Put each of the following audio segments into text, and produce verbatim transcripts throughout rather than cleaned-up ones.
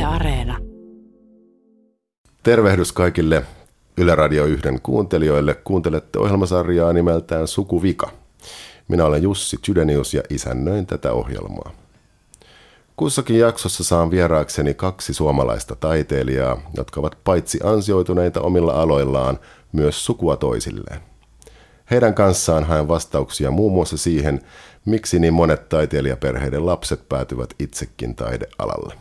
Areena. Tervehdys kaikille Yle Radio yhden kuuntelijoille. Kuuntelette ohjelmasarjaa nimeltään Sukuvika. Minä olen Jussi Chydenius ja isännöin tätä ohjelmaa. Kussakin jaksossa saan vieraakseni kaksi suomalaista taiteilijaa, jotka ovat paitsi ansioituneita omilla aloillaan, myös sukua toisilleen. Heidän kanssaan haen vastauksia muun muassa siihen, miksi niin monet taiteilijaperheiden lapset päätyvät itsekin taidealalle.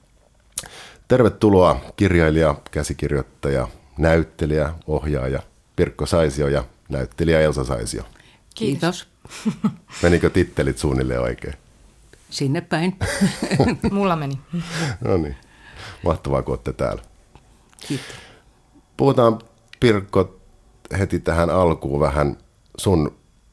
Tervetuloa kirjailija, käsikirjoittaja, näyttelijä, ohjaaja Pirkko Saisio ja näyttelijä Elsa Saisio. Kiitos. Menikö tittelit suunnilleen oikein? Sinne päin. Mulla meni. No niin, mahtavaa kun olette täällä. Kiitos. Puhutaan Pirkko heti tähän alkuun vähän sun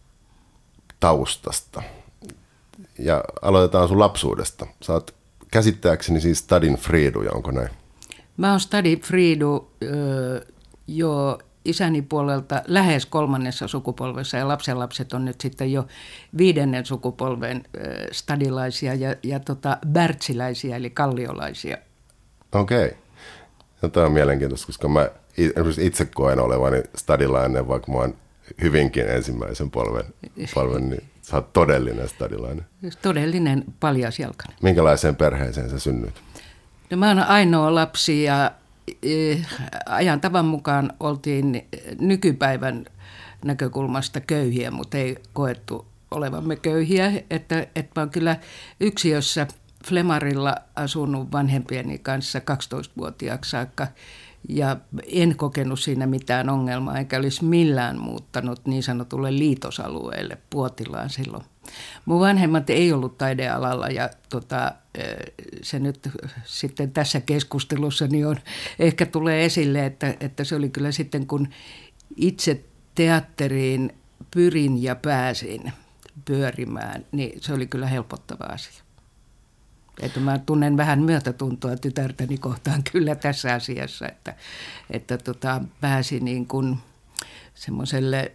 taustasta. Ja aloitetaan sun lapsuudesta. Sä oot käsittääkseni siis Stadin Friiduja, onko näin? Mä oon Stadin Friidu öö, jo isäni puolelta lähes kolmannessa sukupolvessa ja lapsenlapset on nyt sitten jo viidennen sukupolven öö, stadilaisia ja, ja tota, bärtsiläisiä eli kalliolaisia. Okei. Okay. No, tämä on mielenkiintoista, koska mä itse koen olevani stadilainen, vaikka mä oon hyvinkin ensimmäisen polven, polven niin sä oot todellinen stadilainen. Todellinen paljasjalkainen. Minkälaiseen perheeseen sä synnyit? No, mä oon ainoa lapsi ja eh, ajan tavan mukaan oltiin nykypäivän näkökulmasta köyhiä, mutta ei koettu olevamme köyhiä. Että, että mä oon kyllä yksiössä Flemarilla asunut vanhempieni kanssa kaksitoistavuotiaaksi saakka. Ja en kokenut siinä mitään ongelmaa, eikä olisi millään muuttanut niin sanotulle liitosalueelle Puotilaan silloin. Mun vanhemmat ei ollut taidealalla ja tota, se nyt sitten tässä keskustelussa niin on, ehkä tulee esille, että, että se oli kyllä sitten kun itse teatteriin pyrin ja pääsin pyörimään, niin se oli kyllä helpottava asia. Että mä tunnen vähän myötätuntoa tytärtäni kohtaan kyllä tässä asiassa, että, että tota, pääsi niin kuin semmoiselle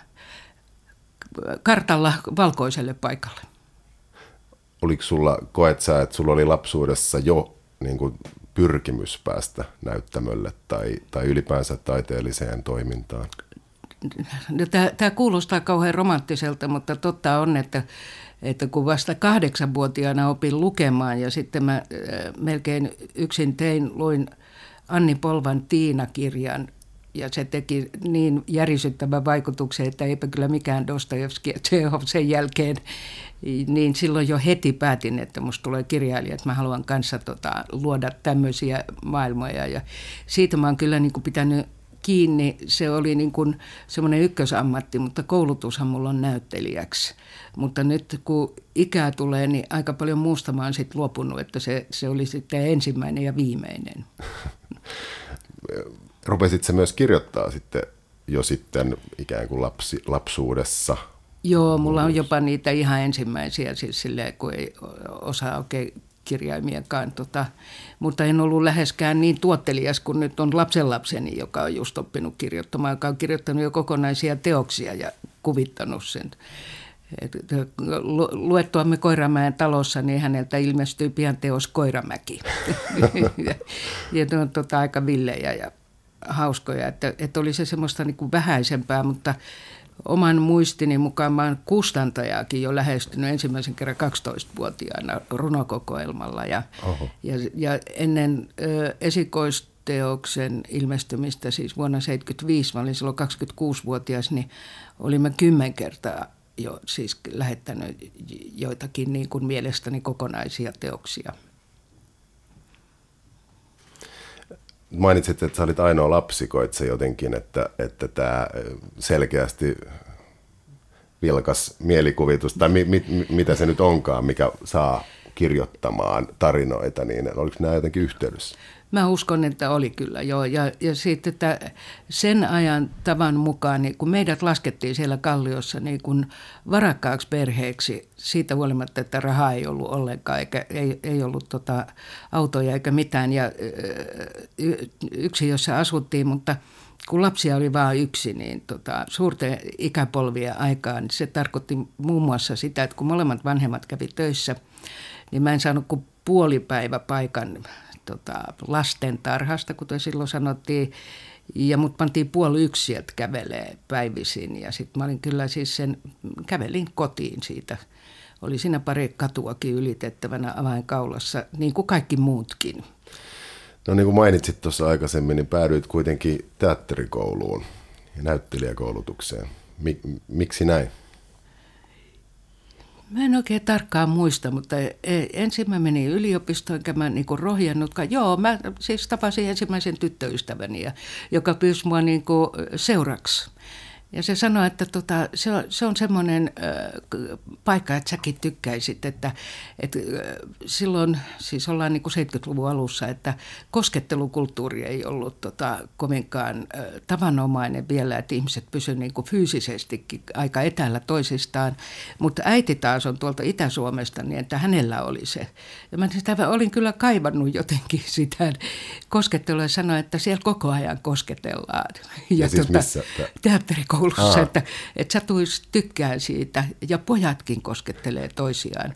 kartalla valkoiselle paikalle. Oliko sulla, koet sä, että sulla oli lapsuudessa jo niin kuin pyrkimys päästä näyttämölle tai, tai ylipäänsä taiteelliseen toimintaan? No, tämä kuulostaa kauhean romanttiselta, mutta totta on, että että kun vasta kahdeksanvuotiaana opin lukemaan ja sitten mä melkein yksin tein, luin Anni Polvan Tiina-kirjan ja se teki niin järisyttävän vaikutuksen, että eipä kyllä mikään Dostojevski ja Tšehov sen jälkeen, niin silloin jo heti päätin, että musta tulee kirjailija, että mä haluan kanssa tota, luoda tämmöisiä maailmoja ja siitä mä oon kyllä niin kuin pitänyt kiinni. Se oli niin kuin semmoinen ykkösammatti, mutta koulutushan mulla on näyttelijäksi. Mutta nyt kun ikää tulee, niin aika paljon muusta mä oon sitten luopunut, että se, se oli sitten ensimmäinen ja viimeinen. Rupesit sä myös kirjoittaa sitten jo sitten ikään kuin lapsi, lapsuudessa? Joo, mulla on jopa niitä ihan ensimmäisiä, siis silleen, kun ei osaa oikein kirjaimiakaan, tota, mutta en ollut läheskään niin tuottelias kuin nyt on lapsenlapseni, joka on just oppinut kirjoittamaan, joka on kirjoittanut jo kokonaisia teoksia ja kuvittanut sen. Luettuamme Koiramäen talossa, niin häneltä ilmestyy pian teos Koiramäki. ja, ja ne on tota, aika villejä ja hauskoja, että, että oli se semmoista niin kuin vähäisempää, mutta oman muistini mukaan mä oon kustantajaakin jo lähestynyt ensimmäisen kerran kaksitoistavuotiaana runokokoelmalla. Ja, ja, ja ennen ö, esikoisteoksen ilmestymistä, siis vuonna tuhatyhdeksänsataaseitsemänkymmentäviisi, mä olin silloin kaksikymmentäkuusivuotias, niin olimme kymmen kertaa jo siis lähettänyt joitakin niin kuin mielestäni kokonaisia teoksia. Mainitsit, että sä olit ainoa lapsi, koit sä jotenkin, että, että tämä selkeästi vilkas mielikuvitus, tai mi, mi, mitä se nyt onkaan, mikä saa kirjoittamaan tarinoita, niin oliko nämä jotenkin yhteydessä? Mä uskon, että oli kyllä joo. Ja, ja sitten että sen ajan tavan mukaan, niin kun meidät laskettiin siellä Kalliossa niin kun varakkaaksi perheeksi, siitä huolimatta, että rahaa ei ollut ollenkaan, eikä ei, ei ollut tota autoja eikä mitään. Ja yksi, jossa asuttiin, mutta kun lapsia oli vain yksi, niin tota, suurten ikäpolvien aikaan niin se tarkoitti muun muassa sitä, että kun molemmat vanhemmat kävi töissä, niin mä en saanut kuin puolipäiväpaikan tota, lastentarhasta, kuten silloin sanottiin. Ja mut pantiin puoli yksi sieltä kävelee päivisin ja sitten mä olin kyllä siis sen, kävelin kotiin siitä. Oli siinä pari katuakin ylitettävänä avainkaulassa, niin kuin kaikki muutkin. No niin kuin mainitsit tuossa aikaisemmin, niin päädyit kuitenkin teatterikouluun ja näyttelijäkoulutukseen. Mik- miksi näin? Mä en oikein tarkkaan muista, mutta ensin mä menin yliopistoon, enkä mä niinku rohjennutkaan. Joo, mä siis tapasin ensimmäisen tyttöystäväni, joka pyysi mua niinku seuraksi. Ja se sanoi, että tota, se on, se on semmoinen äh, paikka, että säkin tykkäisit, että, että äh, silloin, siis ollaan niin kuin seitsemänkymmentäluvun alussa, että koskettelukulttuuri ei ollut tota, kovinkaan äh, tavanomainen vielä, että ihmiset pysyivät niin kuin fyysisestikin aika etäällä toisistaan, mutta äiti taas on tuolta Itä-Suomesta, niin että hänellä oli se. Ja mä sitä olin kyllä kaivannut jotenkin sitä koskettelua ja sanoin, että siellä koko ajan kosketellaan. Ja, ja siis tota, missä? teatterikoulussa. Koulussa, että, että sä tuis tykkään siitä ja pojatkin koskettelee toisiaan.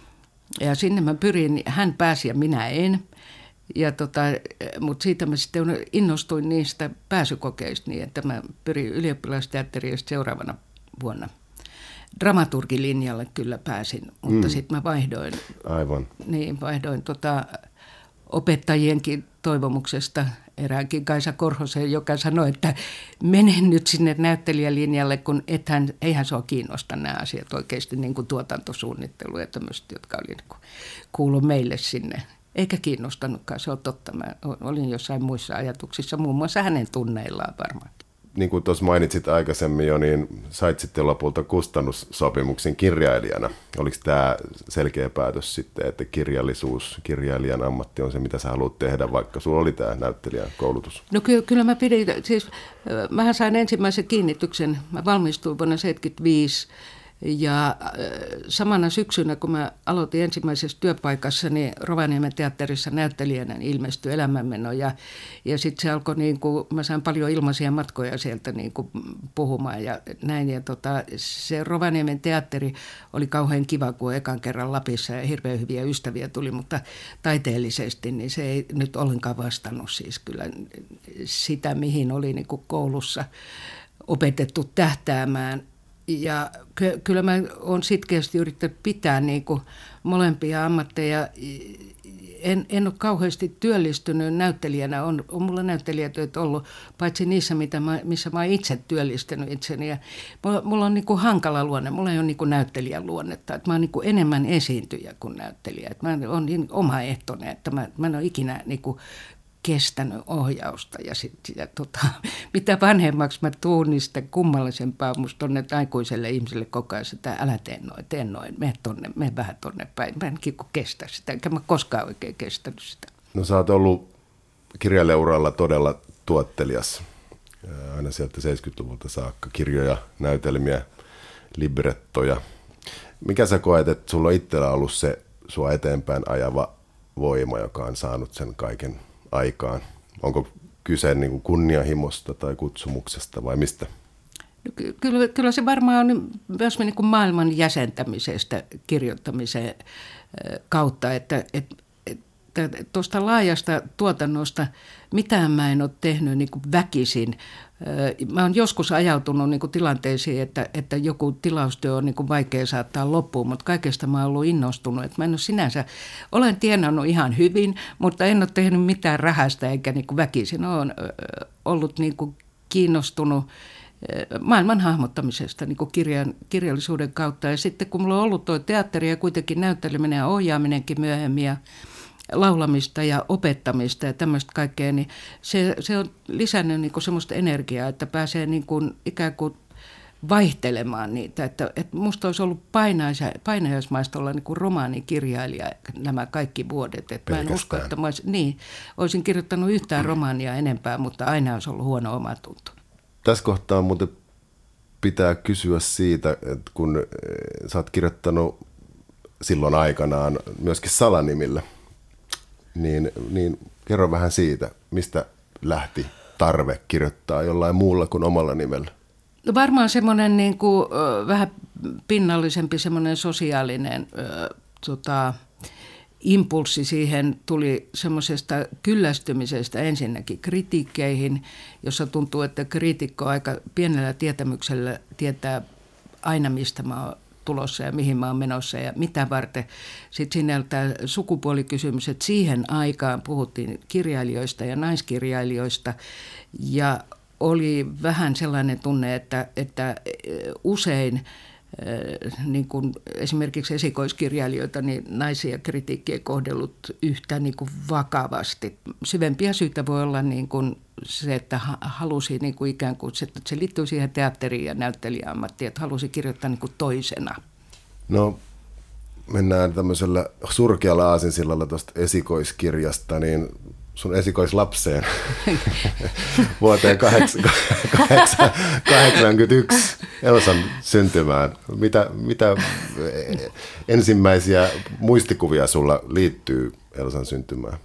Ja sinne mä pyrin, hän pääsi ja minä en. Ja tota, mutta siitä mä sitten innostuin niistä pääsykokeista niin, että mä pyrin ylioppilasteatteriin seuraavana vuonna. Dramaturgilinjalle kyllä pääsin, mutta mm. sitten mä vaihdoin, Aivan. Niin, vaihdoin tota, opettajienkin toivomuksesta eräänkin Kaisa Korhosen, joka sanoi, että mene nyt sinne näyttelijälinjalle, kun ethän, eihän se ole kiinnosta nämä asiat oikeasti, niin kuin tuotantosuunnittelu ja tämmöiset, jotka oli niin kuin, kuulu meille sinne. Eikä kiinnostanutkaan, se on totta. Mä olin jossain muissa ajatuksissa, muun muassa hänen tunneillaan varmaan. Niin kuin tuossa mainitsit aikaisemmin jo, niin sait sitten lopulta kustannussopimuksen kirjailijana. Oliko tämä selkeä päätös sitten, että kirjallisuus, kirjailijan ammatti on se, mitä sä haluat tehdä, vaikka sulla oli tämä näyttelijän koulutus? No ky- kyllä mä pidin, siis mähän sain ensimmäisen kiinnityksen, mä valmistuin vuonna seitsemänkymmentäviisi. Ja samana syksynä, kun mä aloitin ensimmäisessä työpaikassa, niin Rovaniemen teatterissa näyttelijänä ilmestyi Elämänmeno. Ja, ja sitten se alkoi, niin kuin, mä sain paljon ilmaisia matkoja sieltä niin kuin puhumaan ja näin. Ja tota, se Rovaniemen teatteri oli kauhean kiva, kun ekan kerran Lapissa ja hirveän hyviä ystäviä tuli, mutta taiteellisesti niin se ei nyt ollenkaan vastannut siis kyllä sitä, mihin oli niin kuin koulussa opetettu tähtäämään. Ja ky- kyllä mä oon sitkeästi yrittänyt pitää niin kuin molempia ammatteja. En, en ole kauheasti työllistynyt näyttelijänä. On, on mulla näyttelijätyöt ollut, paitsi niissä, mitä mä, missä mä oon itse työllistänyt itseni. Ja mulla, mulla on niin kuin hankala luonne. Mulla ei ole niin kuin näyttelijän luonnetta. Että mä oon niin kuin enemmän esiintyjä kuin näyttelijä. Että mä oon niin omaehtoinen, että mä, mä en ole ikinä niin kuin kestänyt ohjausta ja, sit, ja tota, mitä vanhemmaksi mä tuun, niin sitä kummallisempaa musta on, että aikuiselle ihmiselle koko ajan sitä, älä tee noin, tee noin, mene tonne, mene vähän tonne päin. Mä en kestä sitä, enkä mä koskaan oikein kestänyt sitä. No sä oot ollut kirjailijauralla todella tuottelias, aina sieltä seitsemänkymmentäluvulta saakka, kirjoja, näytelmiä, librettoja. Mikä sä koet, että sulla on itsellä ollut se sua eteenpäin ajava voima, joka on saanut sen kaiken aikaan? Onko kyse niin kuin kunnianhimosta tai kutsumuksesta vai mistä? No, kyllä, kyllä se varmaan on myös niin kuin maailman jäsentämisestä kirjoittamisen kautta, että, että, että tuosta laajasta tuotannosta mitään mä en ole tehnyt niin kuin väkisin. Mä oon joskus ajautunut niin kuin tilanteisiin, että, että joku tilaustyö on niin kuin vaikea saattaa loppuun, mutta kaikesta mä oon ollut innostunut. Että mä en ole sinänsä, olen tienannut ihan hyvin, mutta en ole tehnyt mitään rahasta eikä niin kuin väkisin. Olen ollut niin kuin kiinnostunut maailman hahmottamisesta niin kuin kirjan, kirjallisuuden kautta. Ja sitten kun mulla on ollut tuo teatteri ja kuitenkin näytteleminen ja ohjaaminenkin myöhemmin ja laulamista ja opettamista ja tämmöistä kaikkea, niin se, se on lisännyt niin kuin semmoista energiaa, että pääsee niin kuin ikään kuin vaihtelemaan niitä. Että, että musta olisi ollut painajaismaista olla niin kuin romaanikirjailija nämä kaikki vuodet. Että mä en usko, että mä olisin, niin, olisin kirjoittanut yhtään romaania enempää, mutta aina olisi ollut huono omatunto. Tässä kohtaa muuten pitää kysyä siitä, että kun sä oot kirjoittanut silloin aikanaan myöskin salanimillä, Niin, niin kerro vähän siitä, mistä lähti tarve kirjoittaa jollain muulla kuin omalla nimellä? No varmaan semmoinen niin kuin, vähän pinnallisempi semmoinen sosiaalinen ö, tota, impulssi siihen tuli semmoisesta kyllästymisestä ensinnäkin kritiikkeihin, jossa tuntuu, että kriitikko aika pienellä tietämyksellä tietää aina, mistä mä oon tulossa ja mihin mä oon menossa ja mitä varten. Sitten siinä on tämä sukupuolikysymys, että siihen aikaan puhuttiin kirjailijoista ja naiskirjailijoista ja oli vähän sellainen tunne, että, että usein niin kuin esimerkiksi esikoiskirjailijoita, niin naisia kritiikki ei kohdellut yhtä niin kuin vakavasti. Syvempiä syitä voi olla niin kuin se, että halusi niin kuin ikään kuin, että se liittyy siihen teatteriin ja näyttelijäammattiin, että halusi kirjoittaa niin kuin toisena. No mennään tämmöisellä surkealla aasinsillalla tuosta esikoiskirjasta, niin sun esikoislapseen vuoteen kahdeksankymmentäyksi Elsan syntymään. Mitä, mitä ensimmäisiä muistikuvia sulla liittyy Elsan syntymään?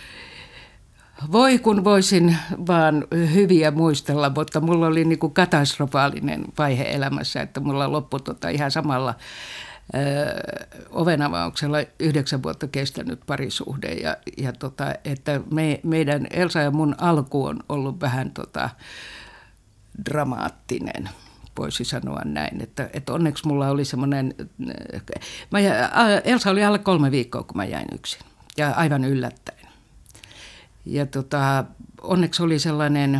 Voi kun voisin vaan hyviä muistella, mutta mulla oli niin kuin katastrofaalinen vaihe elämässä, että mulla loppui tota ihan samalla ovenavauksella yhdeksän vuotta kestänyt parisuhde ja, ja tota, että me, meidän Elsa ja mun alku on ollut vähän tota, dramaattinen, voisi sanoa näin, että, että onneksi mulla oli semmoinen, mä, Elsa oli alle kolme viikkoa, kun mä jäin yksin ja aivan yllättäen ja tota, onneksi oli sellainen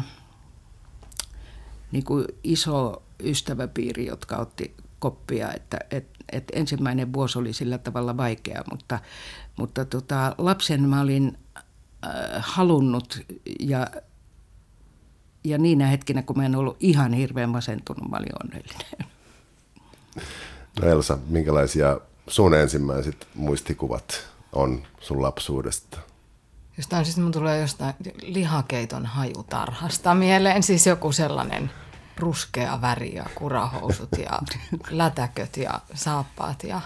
niin kuin iso ystäväpiiri, jotka otti koppia, että, että että ensimmäinen vuosi oli sillä tavalla vaikea, mutta, mutta tota, lapsen mä olin äh, halunnut ja, ja niinä hetkinä, kun mä en ollut ihan hirveän masentunut, mä olin onnellinen. No Elsa, minkälaisia sun ensimmäiset muistikuvat on sun lapsuudesta? Jostain siis mun tulee jostain lihakeiton hajutarhasta mieleen, siis joku sellainen ruskea väri ja kurahousut ja lätäköt ja saappaat ja,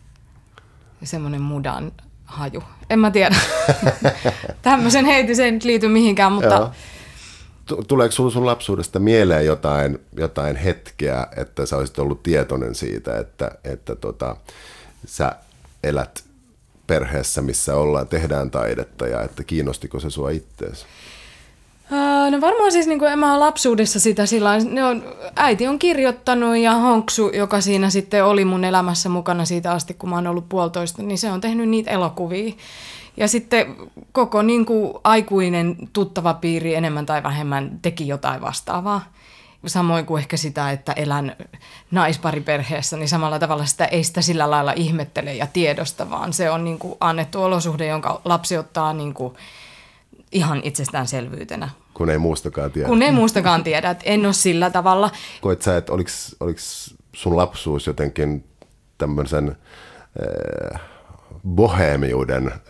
ja semmoinen mudan haju. En mä tiedä. Tämmöisen heitin, se ei nyt liity mihinkään, mutta... Tuleeko sinulla sun lapsuudesta mieleen jotain, jotain hetkeä, että sä olisit ollut tietoinen siitä, että, että tota, sä elät perheessä, missä ollaan, tehdään taidetta ja että kiinnostiko se sua ittees? No varmaan siis niin kuin en mä ole lapsuudessa sitä sillä ne on, äiti on kirjoittanut ja Honksu, joka siinä sitten oli mun elämässä mukana siitä asti, kun mä oon ollut puolitoista, niin se on tehnyt niitä elokuvia. Ja sitten koko niin kuin aikuinen tuttava piiri enemmän tai vähemmän teki jotain vastaavaa. Samoin kuin ehkä sitä, että elän naispariperheessä, niin samalla tavalla sitä ei sitä sillä lailla ihmettele ja tiedosta, vaan se on niin kuin annettu olosuhde, jonka lapsi ottaa niin kuin ihan itsestäänselvyytenä. Kun ei muustakaan tiedä. Kun ei muustakaan tiedä, että en ole sillä tavalla. Koet sä, että oliko, oliko sun lapsuus jotenkin tämmöisen äh, bohemiuden äh,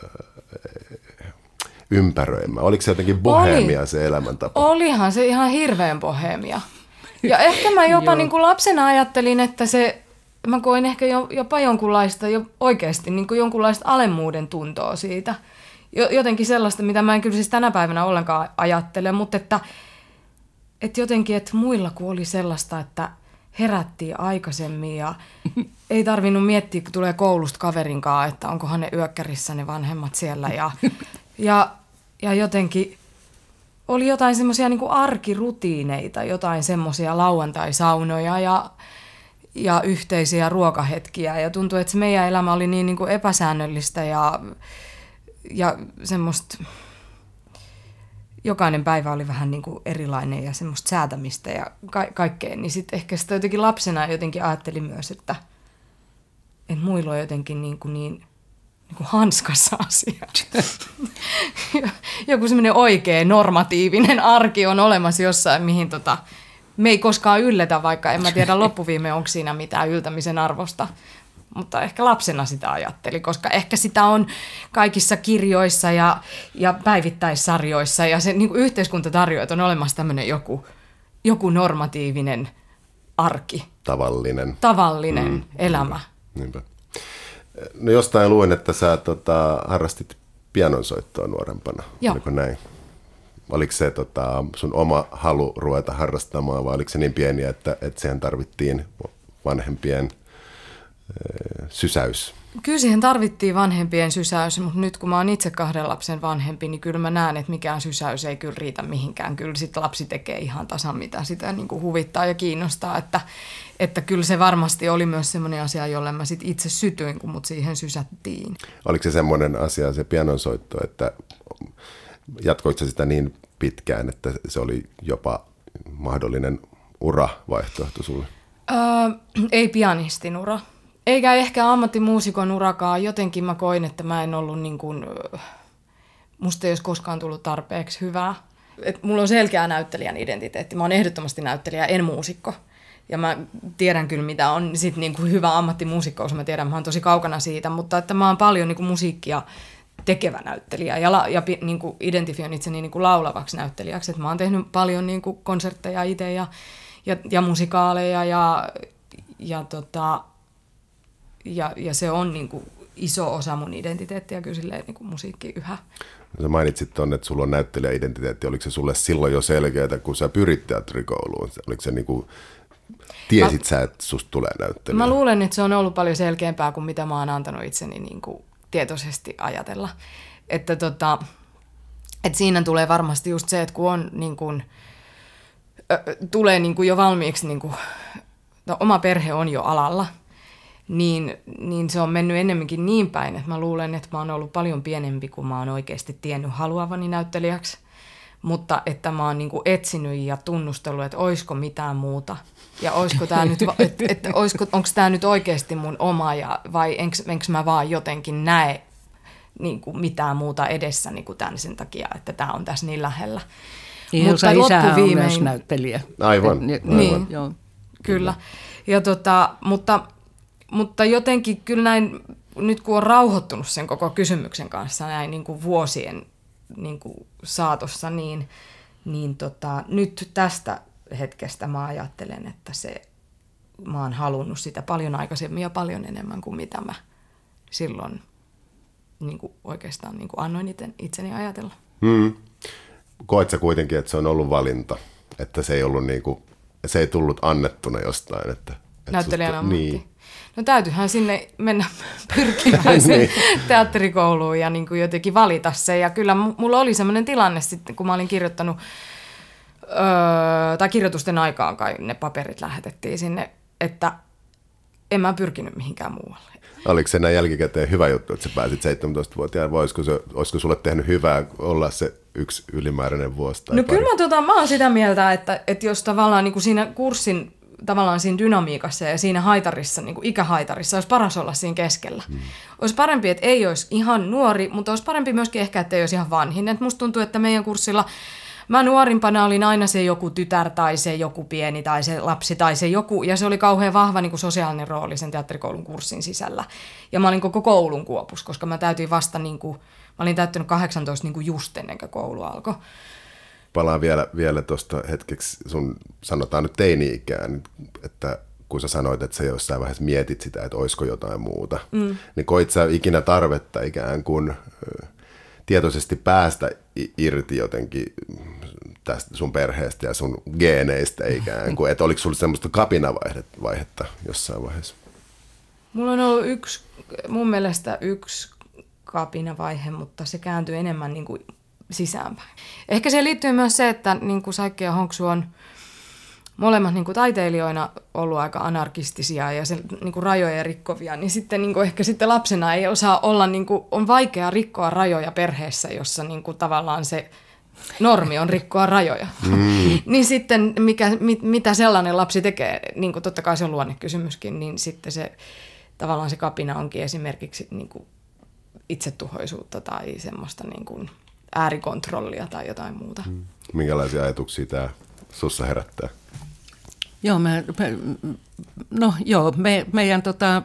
ympäröimä? Oliko se jotenkin bohemia Oli. se elämäntapa? Olihan se ihan hirveän bohemia. Ja ehkä mä jopa niin kuin lapsena ajattelin, että se, mä koin ehkä jopa jonkunlaista, jo oikeasti niin kuin jonkunlaista alemmuuden tuntoa siitä. Jotenkin sellaista, mitä mä en kyllä siis tänä päivänä ollenkaan ajattele, mutta että, että jotenkin, että muilla kun oli sellaista, että herättiin aikaisemmin ja ei tarvinnut miettiä, kun tulee koulusta kaverinkaan, että onkohan ne yökkärissä ne vanhemmat siellä ja, ja, ja jotenkin oli jotain semmoisia niin kuin arkirutiineita, jotain semmoisia lauantai-saunoja ja, ja yhteisiä ruokahetkiä ja tuntui, että se meidän elämä oli niin, niin kuin epäsäännöllistä ja Ja semmoista, jokainen päivä oli vähän niin kuin erilainen ja semmoista säätämistä ja ka- kaikkea. Niin sitten ehkä sitä jotenkin lapsena jotenkin ajattelin myös, että, että muilla on jotenkin niin, kuin niin, niin kuin hanskassa asiat. Joku semmoinen oikea normatiivinen arki on olemassa jossain, mihin tota, me ei koskaan yllätä, vaikka en mä tiedä loppuviime onko siinä mitään yltämisen arvosta. Mutta ehkä lapsena sitä ajatteli, koska ehkä sitä on kaikissa kirjoissa ja, ja päivittäissarjoissa ja se niin kuin yhteiskunta tarjoaa, että on olemassa tämmöinen joku, joku normatiivinen arki. Tavallinen. Tavallinen mm, elämä. Niinpä. No jostain luin, että sä tota, harrastit pianonsoittoa nuorempana. Joo. Oliko näin? Oliko se tota, sun oma halu ruveta harrastamaan vai oliko se niin pieni, että, että siihen tarvittiin vanhempien sysäys? Kyllä siihen tarvittiin vanhempien sysäys, mutta nyt kun mä oon itse kahden lapsen vanhempi, niin kyllä mä näen, että mikään sysäys ei kyllä riitä mihinkään. Kyllä sitten lapsi tekee ihan tasan mitä sitä niin kuin huvittaa ja kiinnostaa, että, että kyllä se varmasti oli myös semmoinen asia, jolle mä sit itse sytyin, kun mut siihen sysättiin. Oliko se semmoinen asia, se pianonsoitto, että jatkoitko sitä niin pitkään, että se oli jopa mahdollinen ura-vaihtoehto sulle? Öö, ei pianistin ura. Eikä ehkä ammattimuusikon urakaan. Jotenkin mä koin, että mä en ollut niin kuin, musta ei olisi koskaan tullut tarpeeksi hyvää. Et mulla on selkeä näyttelijän identiteetti. Mä oon ehdottomasti näyttelijä, en muusikko. Ja mä tiedän kyllä, mitä on sit niin kuin hyvä ammattimuusikkous. Mä tiedän, mä oon tosi kaukana siitä. Mutta että mä oon paljon niin kuin musiikkia tekevä näyttelijä ja, la, ja niin kuin identifioin itseni niin kuin laulavaksi näyttelijäksi. Et mä oon tehnyt paljon niin kuin konsertteja itse ja, ja, ja musikaaleja ja, ja tota... Ja, ja se on niin kuin iso osa mun identiteettiä kyllä silleen, niin kuin musiikki yhä. Sä mainitsit tuonne, että sulla on näyttelijäidentiteetti. Oliko se sulle silloin jo selkeää, kun sä pyrit teatterikouluun? Oliko se niin kuin, tiesit mä, sä, että susta tulee näyttelijä? Mä luulen, että se on ollut paljon selkeämpää kuin mitä mä oon antanut itseni niin kuin tietoisesti ajatella. Että, tota, että siinä tulee varmasti just se, että kun on niin kuin, ö, tulee niin kuin jo valmiiksi, niin kuin, no, oma perhe on jo alalla, Niin, niin se on mennyt ennemminkin niin päin, että mä luulen, että mä oon ollut paljon pienempi, kun mä oon oikeasti tiennyt haluavani näyttelijäksi. Mutta että mä oon niinku etsinyt ja tunnustellut, että oisko mitään muuta. Ja oisko tää nyt, että, että oisko, onko tämä nyt oikeasti mun oma, ja, vai enkö mä vaan jotenkin näe niinku mitään muuta edessä niinku tämän sen takia, että tämä on tässä niin lähellä. Niin, mutta isähän on myös näyttelijä. Aivan. Niin, aivan. Niin, joo. Kyllä. Ja tota, mutta... Mutta jotenkin kyllä näin, nyt kun on rauhoittunut sen koko kysymyksen kanssa näin niin kuin vuosien niin kuin saatossa, niin, niin tota, nyt tästä hetkestä mä ajattelen, että se, mä oon halunnut sitä paljon aikaisemmin ja paljon enemmän kuin mitä mä silloin niin kuin oikeastaan niin kuin annoin iten, itseni ajatella. Hmm. Koet sä kuitenkin, että se on ollut valinta, että se ei ollut niin kuin, se ei tullut annettuna jostain, että, että näyttelijän susta, ammatti. Niin. No täytyyhän sinne mennä pyrkimään sen niin. teatterikouluun ja niin kuin jotenkin valita se. Ja kyllä mulla oli sellainen tilanne sitten, kun mä olin kirjoittanut, öö, tai kirjoitusten aikaan kai ne paperit lähetettiin sinne, että en mä pyrkinyt mihinkään muualle. Oliko se näin jälkikäteen hyvä juttu, että sä pääsit seitsemäntoistavuotiaan, vai olisiko, se, olisiko sulle tehnyt hyvää olla se yksi ylimääräinen vuosi tai No pari? kyllä mä, tota, mä oon sitä mieltä, että, että jos tavallaan niin kuin siinä kurssin tavallaan siinä dynamiikassa ja siinä haitarissa, niin kuin ikähaitarissa, olisi paras olla siinä keskellä. Hmm. Olisi parempi, että ei olisi ihan nuori, mutta olisi parempi myöskin ehkä, että ei olisi ihan vanhin. Et musta tuntuu, että meidän kurssilla mä nuorimpana olin aina se joku tytär tai se joku pieni tai se lapsi tai se joku, ja se oli kauhean vahva niin kuin sosiaalinen rooli sen teatterikoulun kurssin sisällä. Ja mä olin koko koulun kuopus, koska mä täytin vasta, niin kuin, mä olin täyttänyt kahdeksantoista niin kuin just ennen kuin koulu alkoi. Palaan vielä, vielä tuosta hetkeksi sun, sanotaan nyt teini-ikään, että kun sä sanoit, että sä jossain vaiheessa mietit sitä, että olisiko jotain muuta, mm. niin koit sä ikinä tarvetta ikään kuin tietoisesti päästä irti jotenkin tästä sun perheestä ja sun geeneistä ikään kuin, että oliko sulla semmoista kapinavaihetta jossain vaiheessa? Mulla on ollut yksi, mun mielestä yksi kapinavaihe, mutta se kääntyi enemmän niin kuin sisäänpäin. Ehkä siihen liittyy myös se, että niin kuin Saikki ja Honksu on molemmat niin kuin taiteilijoina ollut aika anarkistisia ja se, niin kuin rajoja rikkovia, niin sitten niin kuin ehkä sitten lapsena ei osaa olla, niin kuin, on vaikea rikkoa rajoja perheessä, jossa niin kuin tavallaan se normi on rikkoa rajoja. Mm. Niin sitten mikä, mit, mitä sellainen lapsi tekee, niin kuin totta kai se on luonnekysymyskin, niin sitten se tavallaan se kapina onkin esimerkiksi niin kuin itsetuhoisuutta tai semmoista niin kuin äärikontrollia tai jotain muuta. Mm. Minkälaisia ajatuksia tämä sussa herättää? Joo, me, me, no joo, me, meidän tota,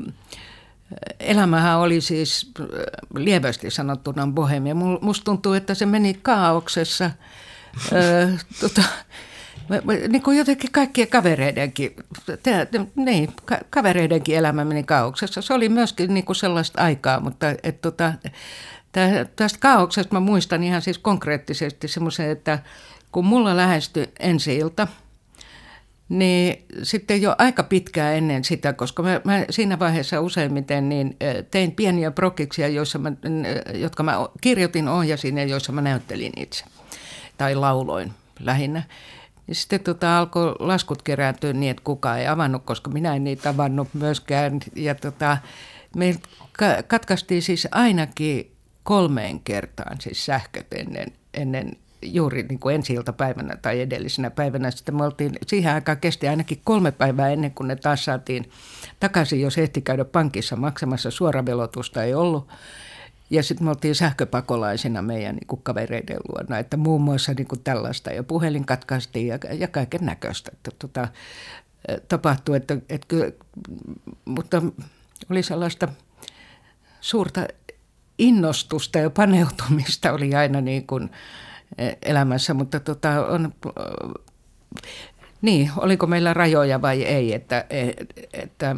elämähän oli siis lievästi sanottuna bohemia. Musta tuntuu, että se meni kaauksessa. Ö, tota, niin kuin jotenkin kaikkien kavereidenkin, te, niin, kavereidenkin elämä meni kaauksessa. Se oli myöskin niin kuin sellaista aikaa, mutta et, tota, tästä kaauksesta mä muistan ihan siis konkreettisesti semmoisen, että kun mulla lähestyi ensi-ilta, Niin sitten jo aika pitkään ennen sitä, koska mä, mä siinä vaiheessa useimmiten niin tein pieniä prokiksia, joissa mä, jotka mä kirjoitin, ohjasin ja joissa mä näyttelin itse. Tai lauloin lähinnä. Ja sitten tota, alkoi laskut kerääntyä niin, että kukaan ei avannut, koska minä en niitä avannut myöskään. Ja tota, me katkaistiin siis ainakin kolmeen kertaan siis sähköt ennen, ennen juuri niin kuin ensi-iltapäivänä tai edellisenä päivänä. Sitten me oltiin, siihen aikaan kesti ainakin kolme päivää ennen kuin ne taas saatiin takaisin, jos ehti käydä pankissa maksamassa. Suoravelotusta ei ollut. Ja sitten me oltiin sähköpakolaisina meidän niin kuin kavereiden luona, että muun muassa niin kuin tällaista. Ja puhelin katkaistiin ja, ja kaiken näköistä. Että, tota, tapahtui, että, että, mutta oli sellaista suurta innostusta ja paneutumista oli aina niin kuin elämässä, mutta tota, on, niin, oliko meillä rajoja vai ei, että, että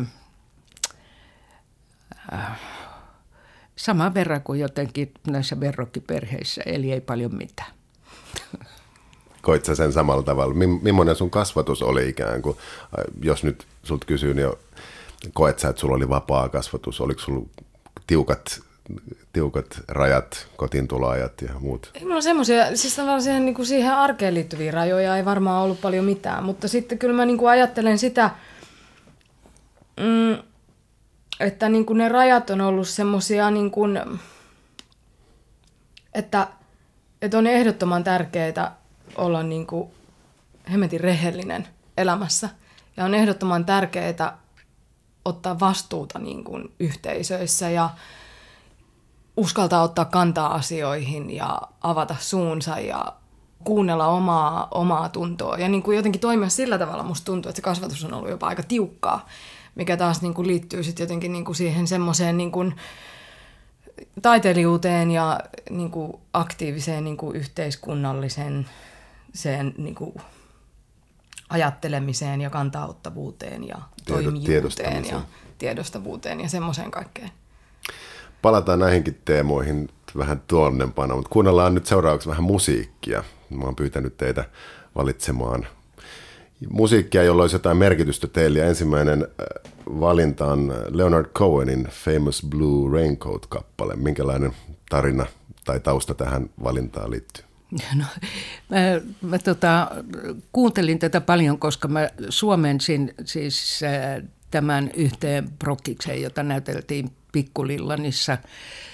äh, sama verran kuin jotenkin näissä verrokkiperheissä, eli ei paljon mitään. Koit sä sen samalla tavalla? Millainen sun kasvatus oli ikään kuin? Jos nyt sulta kysyy, niin koet sä, että sulla oli vapaa kasvatus? Oliko sulla tiukat, tiukat rajat, kotiintuloajat ja muut? Ei mulla semmoisia, siis siihen, niin kuin siihen arkeen liittyviä rajoja ei varmaan ollut paljon mitään, mutta sitten kyllä mä niin kuin ajattelen sitä, mm, että niin kuin ne rajat on ollut semmoisia, niin kuin, että, että on ehdottoman tärkeää olla niin kuin hemmetin rehellinen elämässä. Ja on ehdottoman tärkeää ottaa vastuuta niin kuin yhteisöissä ja uskaltaa ottaa kantaa asioihin ja avata suunsa ja kuunnella omaa, omaa tuntoa. Ja niin kuin jotenkin toimia sillä tavalla musta tuntuu, että se kasvatus on ollut jopa aika tiukkaa, mikä taas niin kuin liittyy sitten jotenkin niin kuin siihen semmoiseen niin kuin taiteilijuuteen ja niin kuin aktiiviseen niin kuin yhteiskunnalliseen sen, niin kuin ajattelemiseen ja kantauttavuuteen ja toimijuuteen ja tiedostavuuteen ja semmoiseen kaikkeen. Palataan näihinkin teemoihin vähän tuonnempana, mutta kuunnellaan nyt seuraavaksi vähän musiikkia. Mä oon pyytänyt teitä valitsemaan musiikkia, jolla olisi jotain merkitystä teille. Ja ensimmäinen valinta on Leonard Cohenin Famous Blue Raincoat-kappale. Minkälainen tarina tai tausta tähän valintaan liittyy? No, mä, mä tota, kuuntelin tätä paljon, koska mä suomensin siis äh, tämän yhteen prokkikseen, jota näyteltiin Pikkulillanissa. Äh,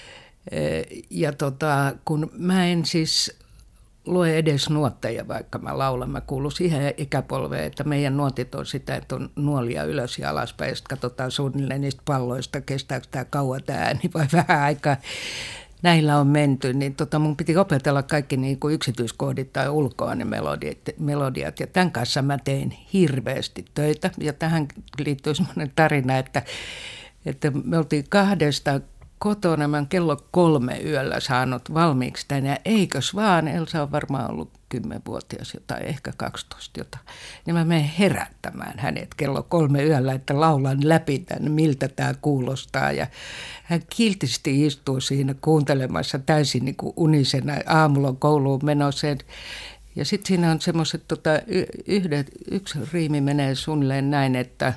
ja tota, kun mä en siis lue edes nuotteja, vaikka mä laulan, mä kuulun siihen ikäpolveen, että meidän nuotit on sitä, että on nuolia ylös ja alaspäin, ja sitten katsotaan suunnilleen niistä palloista, kestääkö tämä kauan tämä ääni vai vähän aikaa. Näillä on menty, niin tota, mun piti opetella kaikki niin kuin yksityiskohdit tai ulkoa ne melodiat, melodiat. Ja tämän kanssa mä tein hirveästi töitä. Ja tähän liittyy semmoinen tarina, että, että me oltiin kahdesta kotona. Mä oon kello kolme yöllä saanut valmiiksi tänne. Ja eikös vaan, Elsa on varmaan ollut kymmenvuotias jotain, ehkä kaksitoista jotain. Niin mä menen herättämään hänet kello kolme yöllä, että laulan läpi tämän, miltä tämä kuulostaa. Ja hän kiltisti istuu siinä kuuntelemassa täysin niin kuin unisena. Aamulla on kouluun menossa. Ja sitten siinä on semmoiset, tota, yhdet, yksi riimi menee suunnilleen näin, että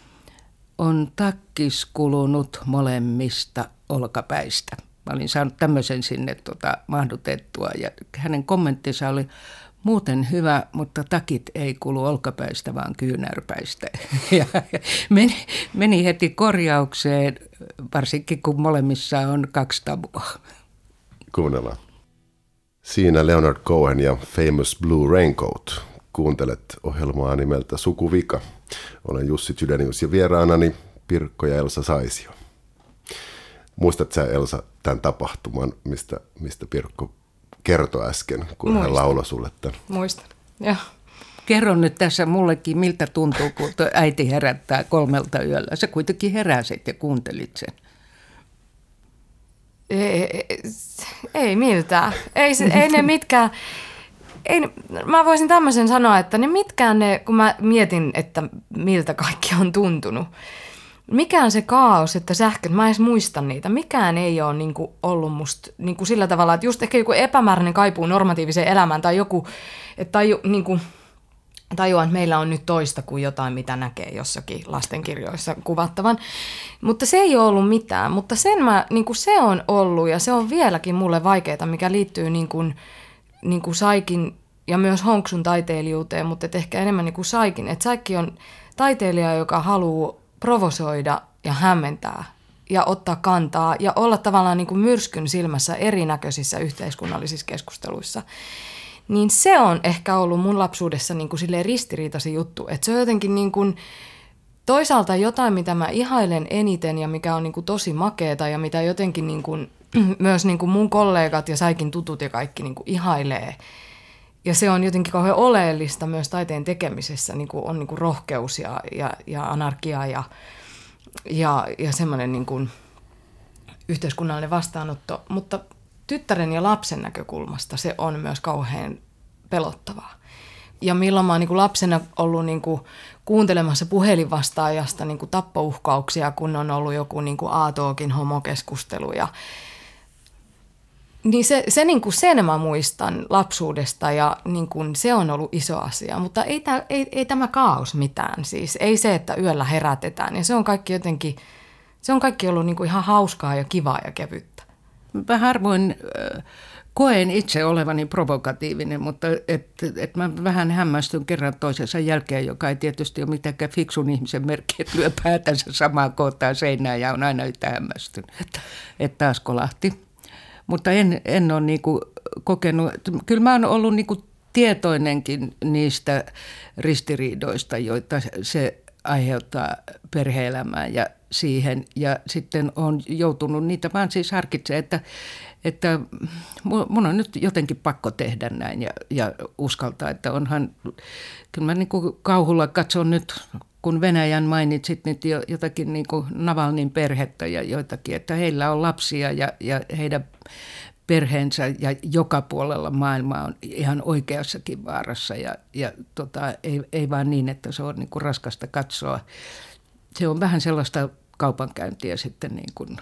on takkis kulunut molemmista olkapäistä. Mä olin saanut tämmöisen sinne tota, mahdutettua ja hänen kommenttinsa oli muuten hyvä, mutta takit ei kulu olkapäistä, vaan kyynärpäistä. Ja meni, meni heti korjaukseen, varsinkin kun molemmissa on kaksi tabua. Kuunnellaan. Siinä Leonard Cohen ja Famous Blue Raincoat. Kuuntelet ohjelmaa nimeltä Sukuvika. Olen Jussi Chydenius ja vieraanani Pirkko ja Elsa Saisio. Muistatko sä, Elsa, tämän tapahtuman, mistä, mistä Pirkko kertoi äsken, kun Muistan. hän lauloi sulle tämän? Muistan, joo. Kerron nyt tässä mullekin, miltä tuntuu, kun äiti herättää kolmelta yöllä. Sä kuitenkin heräsit ja kuuntelit sen. Ei, ei miltään. Ei, ei ne mitkään. Ei, mä voisin tämmöisen sanoa, että ne mitkään ne, kun mä mietin, että miltä kaikki on tuntunut. Mikään se kaos, että sähköt, mä en edes muista niitä. Mikään ei ole niin kuin ollut musta niin kuin sillä tavalla, että just ehkä joku epämääräinen kaipuu normatiiviseen elämään tai joku, että tai niin kuin, tajuan, että meillä on nyt toista kuin jotain, mitä näkee jossakin lastenkirjoissa kuvattavan. Mutta se ei ole ollut mitään, mutta sen mä, niin kuin se on ollut ja se on vieläkin mulle vaikeaa, mikä liittyy niin kuin, niin kuin Saikin ja myös Honksun taiteilijuuteen, mutta et ehkä enemmän niin kuin Saikin. Että Saikki on taiteilija, joka haluaa provosoida ja hämmentää ja ottaa kantaa ja olla tavallaan niin kuin myrskyn silmässä erinäköisissä yhteiskunnallisissa keskusteluissa. Niin se on ehkä ollut mun lapsuudessa niin kuin silleen ristiriitaisi juttu. Että se on jotenkin niin kuin toisaalta jotain, mitä mä ihailen eniten ja mikä on niin kuin tosi makeeta ja mitä jotenkin niin kuin, myös niin kuin mun kollegat ja Saikin tutut ja kaikki niin kuin ihailee. Ja se on jotenkin kauhean oleellista myös taiteen tekemisessä, niin kuin on niin kuin rohkeus ja, ja, ja anarkia ja, ja, ja semmoinen niin kuin yhteiskunnallinen vastaanotto. Mutta tyttären ja lapsen näkökulmasta se on myös kauhean pelottavaa. Ja milloin mä oon niin kuin lapsena ollut niin kuin kuuntelemassa puhelinvastaajasta niin kuin tappouhkauksia, kun on ollut joku niin kuin A-talkin homokeskustelu ja niin se, se niin kuin sen mä muistan lapsuudesta ja niin kuin se on ollut iso asia, mutta ei, tää, ei, ei tämä kaos mitään siis. Ei se, että yöllä herätetään ja se on kaikki jotenkin, se on kaikki ollut niin kuin ihan hauskaa ja kivaa ja kevyttä. Mä harvoin äh, koen itse olevani provokatiivinen, mutta et, et mä vähän hämmästyn kerran toisensa jälkeen, joka ei tietysti ole mitenkään fiksun ihmisen merkki, että lyö päätänsä samaan kohtaan seinään ja on aina yhtä hämmästynyt, että et taas kolahti. Mutta en, en ole niinku kokenut, kyllä mä oon ollut niinku tietoinenkin niistä ristiriidoista, joita se aiheuttaa perhe-elämään ja siihen. Ja sitten on joutunut niitä vaan siis harkitsemaan, että, että mun on nyt jotenkin pakko tehdä näin ja, ja uskaltaa, että onhan, kyllä mä niinku kauhulla katson nyt, kun Venäjän mainitsit nyt jotakin niin kuin Navalnin perhettä ja joitakin, että heillä on lapsia ja, ja heidän perheensä ja joka puolella maailmaa on ihan oikeassakin vaarassa ja, ja tota, ei, ei vaan niin, että se on niin kuin raskasta katsoa. Se on vähän sellaista kaupankäyntiä sitten niin kuin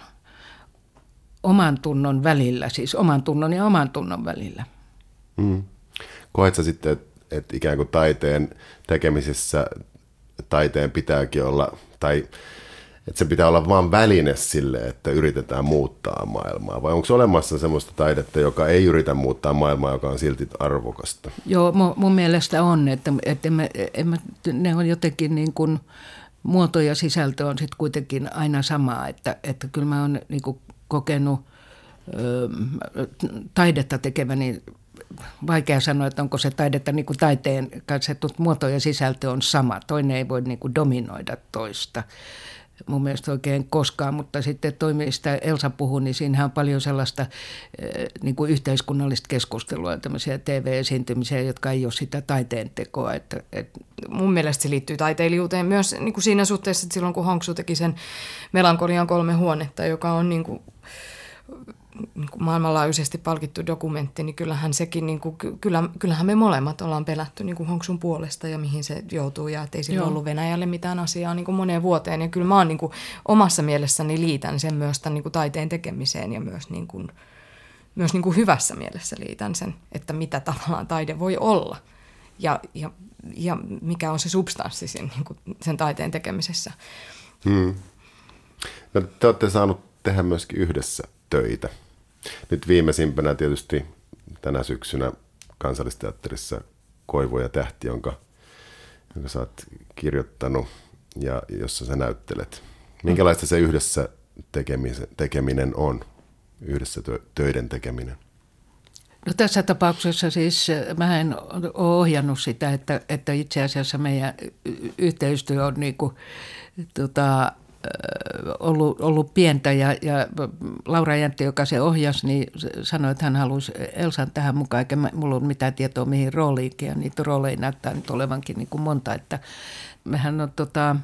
oman tunnon välillä, siis oman tunnon ja oman tunnon välillä. Mm. Koet sä sitten, että et ikään kuin taiteen tekemisessä taiteen pitääkin olla, tai että se pitää olla vain väline sille, että yritetään muuttaa maailmaa, vai onko olemassa semmoista taidetta, joka ei yritä muuttaa maailmaa, joka on silti arvokasta? Joo, mun, mun mielestä on, että, että en mä, en mä, ne on jotenkin niin kuin, muoto ja sisältö on sitten kuitenkin aina samaa, että, että kyllä mä oon niin kuin kokenut ö, taidetta tekeväni. Vaikea sanoa, että onko se taidetta niin kuin taiteen kanssa, että muoto ja sisältö on sama. Toinen ei voi niin kuin dominoida toista mun mielestä oikein koskaan, mutta sitten toimista Elsa puhui, niin siinähän on paljon sellaista niin kuin yhteiskunnallista keskustelua, tämmöisiä T V-esiintymisiä, jotka ei ole sitä taiteen tekoa. Että, että mun mielestä se liittyy taiteilijuuteen myös niin kuin siinä suhteessa, että silloin kun Honksu teki sen Melankolian kolme huonetta, joka on niin kuin niin kuin maailmanlaajuisesti palkittu dokumentti, niin kyllähän sekin, niin kuin, kyllä, kyllähän me molemmat ollaan pelätty niin kuin Honksun puolesta ja mihin se joutuu ja ettei sillä ollut Venäjälle mitään asiaa niin kuin moneen vuoteen. Ja kyllä mä oon niin kuin, omassa mielessäni liitän sen myös tämän niin kuin taiteen tekemiseen ja myös, niin kuin, myös niin kuin hyvässä mielessä liitän sen, että mitä tavallaan taide voi olla ja, ja, ja mikä on se substanssi sen, niin kuin, sen taiteen tekemisessä. Hmm. No, te olette saanut tehdä myöskin yhdessä töitä. Nyt viimeisimpänä tietysti tänä syksynä Kansallisteatterissa Koivu ja tähti, jonka, jonka sä oot kirjoittanut ja jossa sä näyttelet. Minkälaista se yhdessä tekeminen on, yhdessä töiden tekeminen? No tässä tapauksessa siis mä en ole ohjannut sitä, että, että itse asiassa meidän yhteistyö on niin kuin, tota, Ollut, ollut pientä ja, ja Laura Jäntti, joka se ohjasi, niin sanoi, että hän halusi Elsan tähän mukaan, eikä mulla ole mitään tietoa mihin rooliinkin, ja niitä rooleja näyttää nyt olevankin niin kuin monta, että mehän on, tota,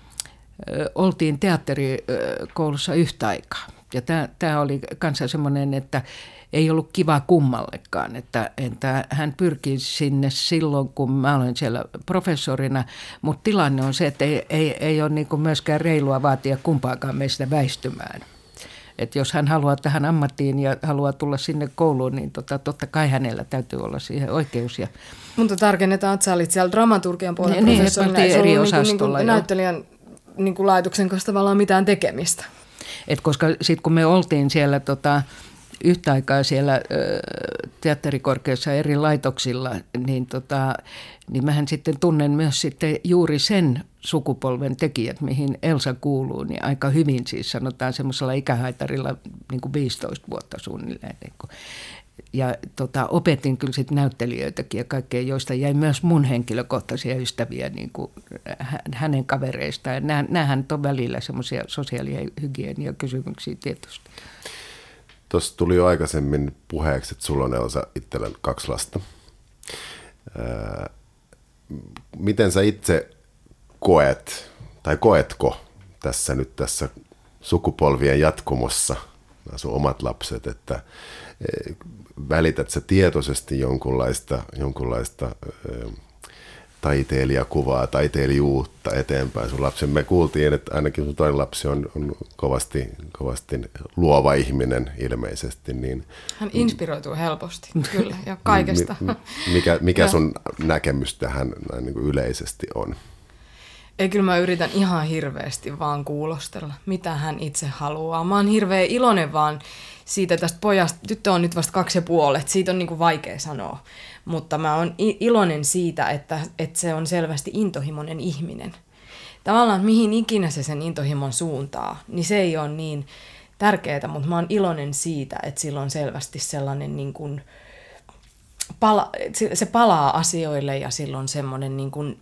oltiin teatterikoulussa yhtä aikaa, ja tämä, tämä oli kanssa semmoinen, että ei ollut kiva kummallekaan, että, että hän pyrkii sinne silloin, kun mä olen siellä professorina, mutta tilanne on se, että ei, ei, ei ole niin kuin myöskään reilua vaatia kumpaakaan meistä väistymään. että jos hän haluaa tähän ammattiin ja haluaa tulla sinne kouluun, niin tota, totta kai hänellä täytyy olla siihen oikeus. Ja mutta tarkennetaan, että sä olit siellä dramaturgian puolella niin, professorina, niin, eri niin osastolla. Niin näyttelijän niin kuin laitoksen kanssa tavallaan mitään tekemistä. Et koska sitten kun me oltiin siellä tota, yhtä aikaa siellä ö, teatterikorkeassa eri laitoksilla, niin, tota, niin mähän sitten tunnen myös sitten juuri sen sukupolven tekijät, mihin Elsa kuuluu, niin aika hyvin siis sanotaan semmoisella ikähaitarilla niin kuin viisitoista vuotta suunnilleen. Niin kuin. Ja tota, opetin kyllä sitten näyttelijöitäkin ja kaikkea, joista jäi myös mun henkilökohtaisia ystäviä niin kuin hänen kavereistaan. Nämähän on välillä semmoisia sosiaali- ja hygieniakysymyksiä tietysti. Tuossa tuli jo aikaisemmin puheeksi, että sulla on Elsa itsellä kaksi lasta. Ää, miten sä itse koet, tai koetko tässä nyt tässä sukupolvien jatkumossa, nämä sun omat lapset, että e, välität sä tietoisesti jonkunlaista, jonkunlaista e, taiteilijakuvaa, taiteilijuutta eteenpäin sun lapsen. Me kuultiin, että ainakin sun toinen lapsi on, on kovasti, kovasti luova ihminen ilmeisesti. Niin, hän inspiroituu helposti, kyllä, ja kaikesta. Mikä, mikä sun näkemys tähän näin niin kuin yleisesti on? Ei, kyllä mä yritän ihan hirveästi vaan kuulostella, mitä hän itse haluaa. Mä oon hirveän iloinen vaan siitä tästä pojasta. Tyttö on nyt vasta kaksi ja puoli, että siitä on niin kuin vaikea sanoa. Mutta mä oon iloinen siitä, että, että se on selvästi intohimoinen ihminen. Tavallaan mihin ikinä se sen intohimon suuntaa, niin se ei ole niin tärkeää, mutta mä oon iloinen siitä, että sillä on selvästi sellainen niin kuin pala, se palaa asioille ja sillä on semmoinen niin kuin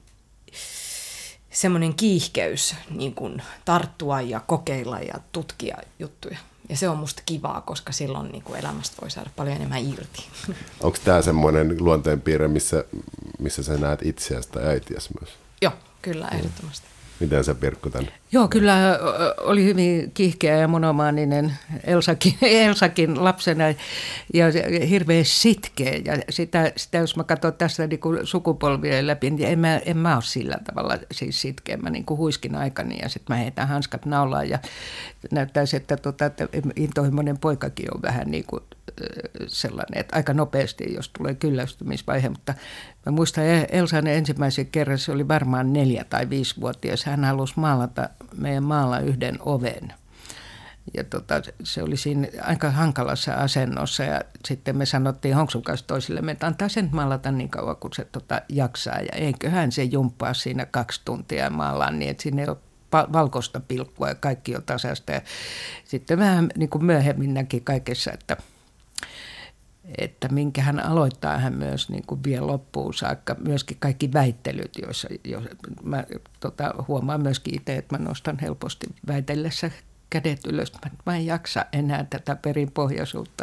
semmoinen kiihkeys niin kuin tarttua ja kokeilla ja tutkia juttuja. Ja se on musta kivaa, koska silloin niin kuin elämästä voi saada paljon enemmän irti. Onko tämä semmoinen luonteenpiirre, missä, missä sä näet itseäsi tai äitiäsi myös? Joo, kyllä, ehdottomasti. Miten sä, Pirkko, tämän? Joo, kyllä oli hyvin kiihkeä ja monomaaninen Elsakin, Elsakin lapsena ja hirveän sitkeä. Ja sitä, sitä jos mä katson tässä niin kuin sukupolvien läpi, niin en mä, en mä ole sillä tavalla siis sitkeä. Mä niin kuin huiskin aikani ja sitten mä heitän hanskat naulaan ja näyttäisi, että, tota, että intohimoinen poikakin on vähän niin kuin sellainen, että aika nopeasti, jos tulee kyllästymisvaihe, mutta mä muistan Elsan ensimmäisen kerran, se oli varmaan neljä- tai viisivuotias, hän halusi maalata meidän maalla yhden oven. Ja tota, se oli siinä aika hankalassa asennossa ja sitten me sanottiin Honksun kanssa toisille, että antaa sen maalata niin kauan, kun se tota, jaksaa ja eiköhän se jumppaa siinä kaksi tuntia ja maalaa niin, että siinä ei ole valkoista pilkkua ja kaikki on tasasta. Ja sitten vähän niin kuin myöhemmin näki kaikessa, että että minkä hän aloittaa, hän myös niin kuin vie loppuun saakka. Myöskin kaikki väittelyt, joissa, joissa mä tota, huomaan myöskin itse, että mä nostan helposti väitellessä kädet ylös. Mä, mä en jaksa enää tätä perinpohjaisuutta.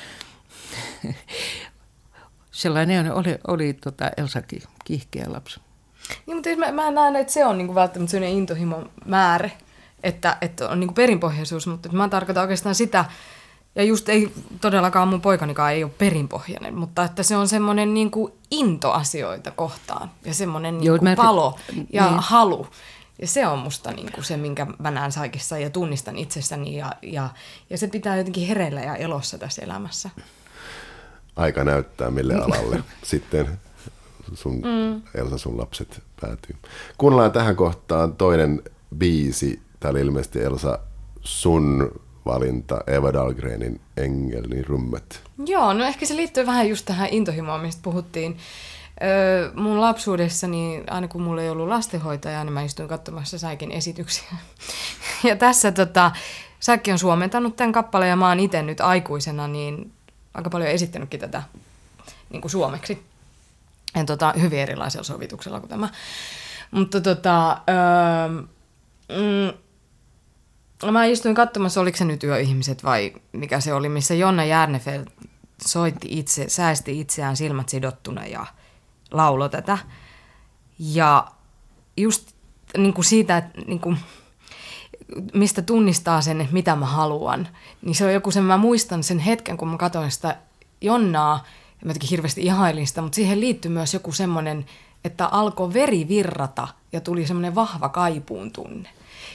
Sellainen oli, oli tota Elsakin kiihkeä lapsi. Niin, mutta mä, mä näen, että se on niin kuin välttämättä sellainen intohimon määrä, että, että on niin kuin perinpohjaisuus, mutta mä tarkoitan oikeastaan sitä. Ja just ei todellakaan mun poikanikaan ei ole perinpohjainen, mutta että se on semmoinen niin kuin into asioita kohtaan ja semmoinen niin kuin Joo, palo ja niin. halu. Ja se on musta niin kuin se, minkä mä näen kaikissa ja tunnistan itsessäni ja, ja, ja se pitää jotenkin hereillä ja elossa tässä elämässä. Aika näyttää, mille alalle sitten sun, mm. Elsa, sun lapset päätyy. Kuunnellaan tähän kohtaan toinen biisi. Tämä oli ilmeisesti, Elsa, sun valinta, Eva Dahlgrenin Engelin rummet. Joo, no ehkä se liittyy vähän just tähän intohimoon, mistä puhuttiin. Öö, mun lapsuudessani, aina kun mulla ei ollut lastenhoitajaa, niin mä istuin katsomassa Säikin esityksiä. Ja tässä tota, Säikki on suomentanut tämän kappaleen ja mä oon itse nyt aikuisena niin aika paljon esittänytkin tätä niin kuin suomeksi. En, tota, hyvin erilaisella sovituksella kuin tämä. Mutta tota... Öö, mm, Mä istuin katsomassa, oliko se nyt Yöihmiset vai mikä se oli, missä Jonna Järnefelt soitti itse, säästi itseään silmät sidottuna ja lauloi tätä. Ja just niin kuin siitä, että niin kuin, mistä tunnistaa sen, että mitä mä haluan, niin se on joku sen, mä muistan sen hetken, kun mä katsoin sitä Jonnaa, ja mä jotenkin hirveästi ihailin sitä, mutta siihen liittyy myös joku semmoinen, että alkoi veri virrata ja tuli semmoinen vahva kaipuun tunne.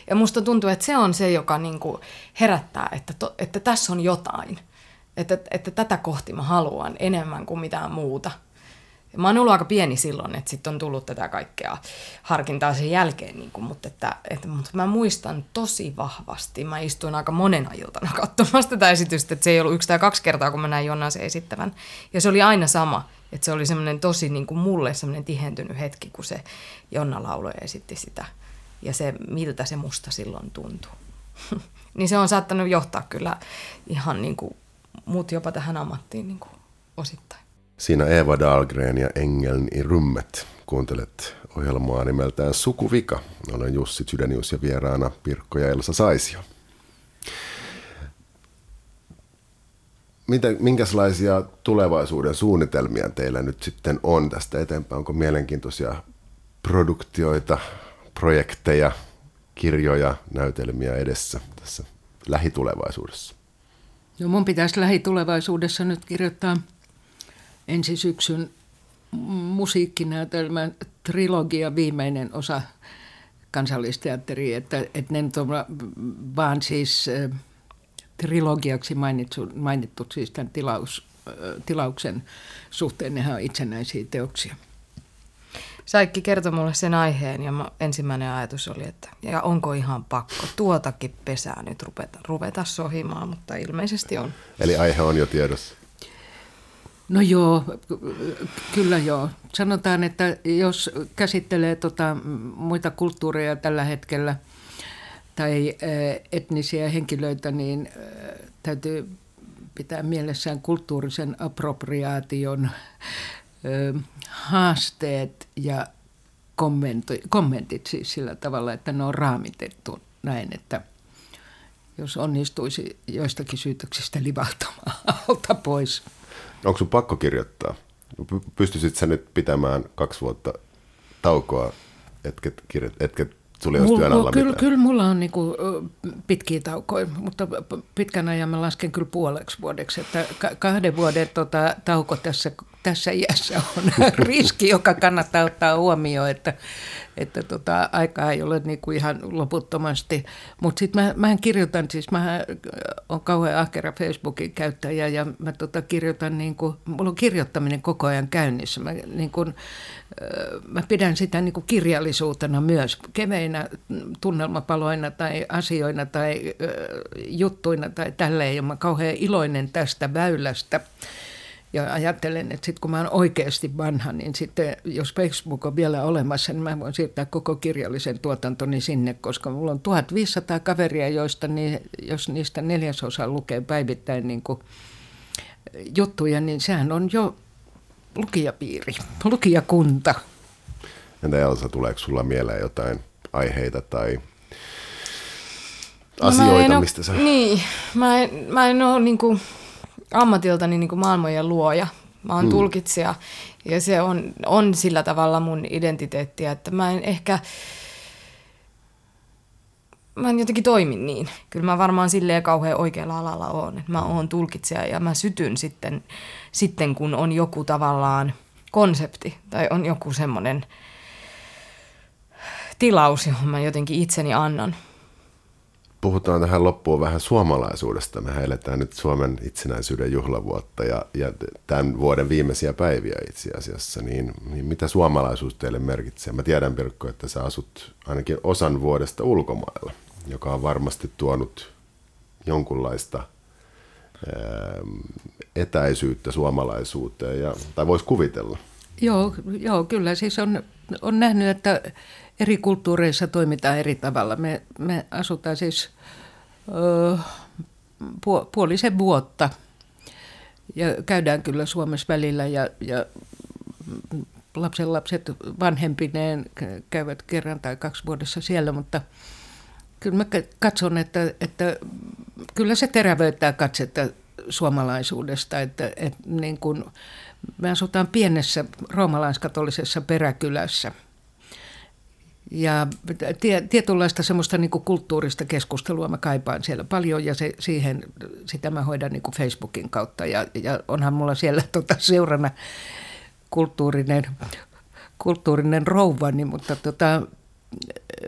Ja musta tuntuu, että se on se, joka niin kuin herättää, että, to, että tässä on jotain. Että, että tätä kohti mä haluan enemmän kuin mitään muuta. Mä oon ollut aika pieni silloin, että sitten on tullut tätä kaikkea harkintaa sen jälkeen, niin kuin, mutta, että, että, mutta mä muistan tosi vahvasti, mä istuin aika monena iltana katsomassa tätä esitystä, että se ei ollut yksi tai kaksi kertaa, kun mä näin Jonna sen esittävän. Ja se oli aina sama, että se oli semmoinen tosi niin kuin mulle semmoinen tihentynyt hetki, kun se Jonna lauloi ja esitti sitä. Ja se, miltä se musta silloin tuntuu. Niin se on saattanut johtaa kyllä ihan niin kuin mut jopa tähän ammattiin niin kuin osittain. Siinä Eva Dahlgren ja Engeln i rummet. Kuuntelet ohjelmaa nimeltään Sukuvika. Olen Jussi Chydenius ja vieraana Pirkko ja Elsa Saisio. Mitä, minkälaisia tulevaisuuden suunnitelmia teillä nyt sitten on tästä eteenpäin? Onko mielenkiintoisia produktioita, projekteja, kirjoja, näytelmiä edessä tässä lähitulevaisuudessa? No mun pitäisi lähitulevaisuudessa nyt kirjoittaa ensi syksyn musiikkinäytelmän trilogia viimeinen osa Kansallisteatteriin, että, että ne nyt on vaan siis äh, trilogiaksi mainittu, mainittu siis tämän tilaus, äh, tilauksen suhteen, nehän on itsenäisiä teoksia. Saikki kertoi mulle sen aiheen ja mä, ensimmäinen ajatus oli, että ja onko ihan pakko tuotakin pesää nyt ruveta, ruveta sohimaan, mutta ilmeisesti on. Eli aihe on jo tiedossa. No joo, kyllä joo. Sanotaan, että jos käsittelee tota muita kulttuureja tällä hetkellä tai etnisiä henkilöitä, niin täytyy pitää mielessään kulttuurisen appropriaation haasteet ja kommentit siis sillä tavalla, että ne on raamitettu näin, että jos onnistuisi joistakin syytöksistä livahtamaan alta pois. Onko sun pakko kirjoittaa? Pystyisit sä nyt pitämään kaksi vuotta taukoa, etkä, etkä sulla ei olisi työn alla kyllä, mitään? Kyllä mulla on niinku pitkiä taukoja, mutta pitkän ajan mä lasken kyllä puoleksi vuodeksi. Että kahden vuoden tota, tauko tässä, tässä iässä on riski, joka kannattaa ottaa huomioon, että, että tota, aikaa ei ole niinku ihan loputtomasti. Mutta sitten mä, mähän kirjoitan, siis mä oon kauhean ahkera Facebookin käyttäjä ja mä tota, kirjoitan, niinku, mulla on kirjoittaminen koko ajan käynnissä. Mä, niinku, mä pidän sitä niinku kirjallisuutena myös, keveinä tunnelmapaloina tai asioina tai juttuina tai tälleen. Ja mä oon kauhean iloinen tästä väylästä. Ja ajattelen, että sitten kun mä oon oikeasti vanha, niin sitten jos Facebook on vielä olemassa, niin mä voin siirtää koko kirjallisen tuotantoni sinne, koska mulla on tuhatviisisataa kaveria, joista niin, jos niistä neljäsosa lukee päivittäin niin kuin juttuja, niin sehän on jo lukijapiiri, lukijakunta. Entä Elsa, tuleeko sulla mieleen jotain aiheita tai no asioita, ole, mistä sä... Niin, mä en, mä en ole niin kuin ammatiltani niin kuin maailmojen luoja. Mä oon hmm. tulkitsija ja se on, on sillä tavalla mun identiteettiä, että mä en ehkä, mä en jotenkin toimi niin. Kyllä mä varmaan silleen kauhean oikealla alalla oon, että mä oon tulkitsija ja mä sytyn sitten, sitten kun on joku tavallaan konsepti tai on joku semmoinen tilaus, johon mä jotenkin itseni annan. Puhutaan tähän loppuun vähän suomalaisuudesta. Me eletään nyt Suomen itsenäisyyden juhlavuotta ja, ja tämän vuoden viimeisiä päiviä itse asiassa. Niin, niin mitä suomalaisuus teille merkitsee? Mä tiedän, Pirkko, että sä asut ainakin osan vuodesta ulkomailla, joka on varmasti tuonut jonkunlaista ää, etäisyyttä suomalaisuuteen, ja, tai voisi kuvitella. Joo, joo, kyllä. Siis on, on nähnyt, että eri kulttuureissa toimitaan eri tavalla. Me, me asutaan siis ö, puolisen vuotta ja käydään kyllä Suomessa välillä ja, ja lapsenlapset vanhempineen käyvät kerran tai kaksi vuodessa siellä, mutta kyllä mä katson, että, että kyllä se terävöittää katsetta suomalaisuudesta, että, että niin kuin me asutaan pienessä roomalaiskatolisessa peräkylässä. Ja tietynlaista semmoista niin kuin kulttuurista keskustelua mä kaipaan siellä paljon ja se, siihen, sitä mä hoidan niin kuin Facebookin kautta. Ja, ja onhan mulla siellä tota seurana kulttuurinen, kulttuurinen rouvani, mutta tota,